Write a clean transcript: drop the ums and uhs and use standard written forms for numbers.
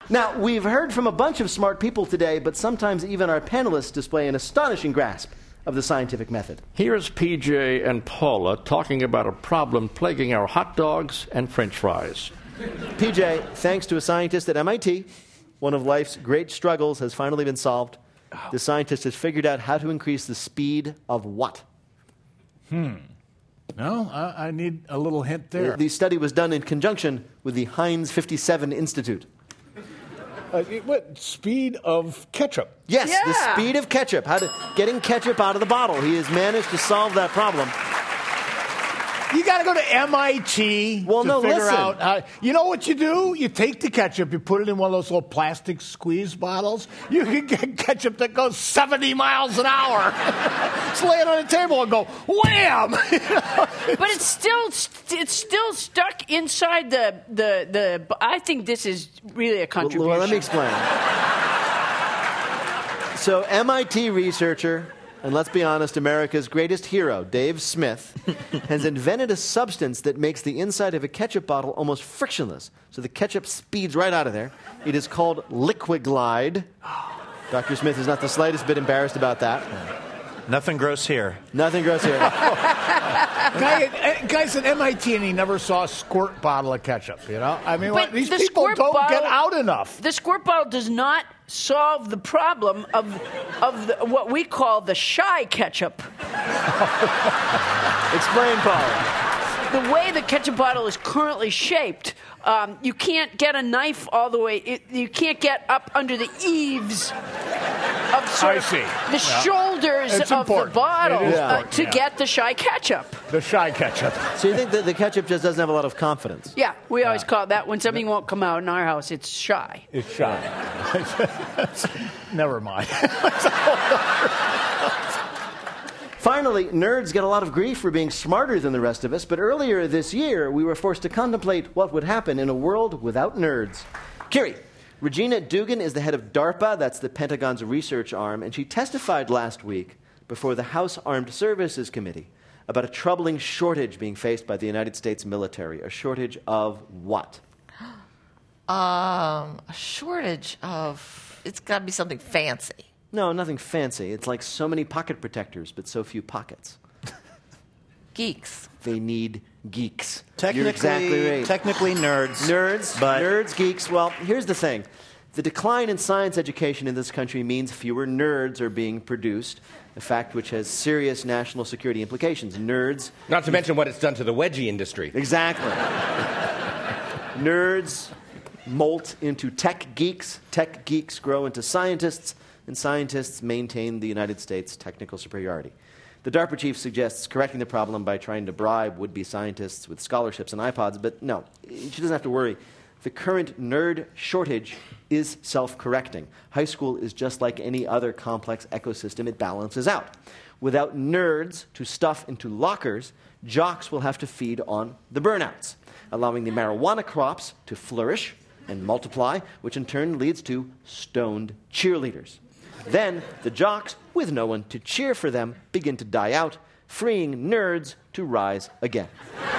Now, we've heard from a bunch of smart people today, but sometimes even our panelists display an astonishing grasp of the scientific method. Here's PJ and Paula talking about a problem plaguing our hot dogs and French fries. PJ, thanks to a scientist at MIT, one of life's great struggles has finally been solved. The scientist has figured out how to increase the speed of what? No, I need a little hint there. The study was done in conjunction with the Heinz 57 Institute. What speed of ketchup? Yes, Yeah. the speed of ketchup. Getting ketchup out of the bottle. He has managed to solve that problem. You got to go to MIT Well, to no, figure listen. out. You know what you do? You take the ketchup, you put it in one of those little plastic squeeze bottles. You can get ketchup that goes 70 miles an hour. Just lay it on the table and go wham! But it's still stuck inside the. I think this is really a contribution. Well, let me explain. So, MIT researcher, and let's be honest, America's greatest hero, Dave Smith, has invented a substance that makes the inside of a ketchup bottle almost frictionless. So the ketchup speeds right out of there. It is called Liquiglide. Dr. Smith is not the slightest bit embarrassed about that. Nothing gross here. Nothing gross here. Guys at MIT, and he never saw a squirt bottle of ketchup, you know? I mean, But these the people squirt don't get bottle- out enough. The squirt bottle does not solve the problem of what we call the shy ketchup. Explain, Paul. The way the ketchup bottle is currently shaped, you can't get a knife all the way. You can't get up under the eaves of the shoulders It's of important. the bottle It is important, to yeah. get the shy ketchup. The shy ketchup. So you think that the ketchup just doesn't have a lot of confidence? Yeah, we always call it that when something won't come out in our house. It's shy. It's shy. Never mind. Finally, nerds get a lot of grief for being smarter than the rest of us, but earlier this year, we were forced to contemplate what would happen in a world without nerds. Kiri, Regina Dugan is the head of DARPA, that's the Pentagon's research arm, and she testified last week before the House Armed Services Committee about a troubling shortage being faced by the United States military. A shortage of what? A shortage of, it's got to be something fancy. No, nothing fancy. It's like so many pocket protectors, but so few pockets. Geeks. They need geeks. Technically, You're exactly right. technically nerds. Nerds, geeks. Well, here's the thing. The decline in science education in this country means fewer nerds are being produced, a fact which has serious national security implications. Nerds... Not to mention what it's done to the wedgie industry. Exactly. Nerds molt into tech geeks grow into scientists, and scientists maintain the United States' technical superiority. The DARPA chief suggests correcting the problem by trying to bribe would-be scientists with scholarships and iPods, but no, she doesn't have to worry. The current nerd shortage is self-correcting. High school is just like any other complex ecosystem. It balances out. Without nerds to stuff into lockers, jocks will have to feed on the burnouts, allowing the marijuana crops to flourish and multiply, which in turn leads to stoned cheerleaders. Then the jocks, with no one to cheer for them, begin to die out, freeing nerds to rise again.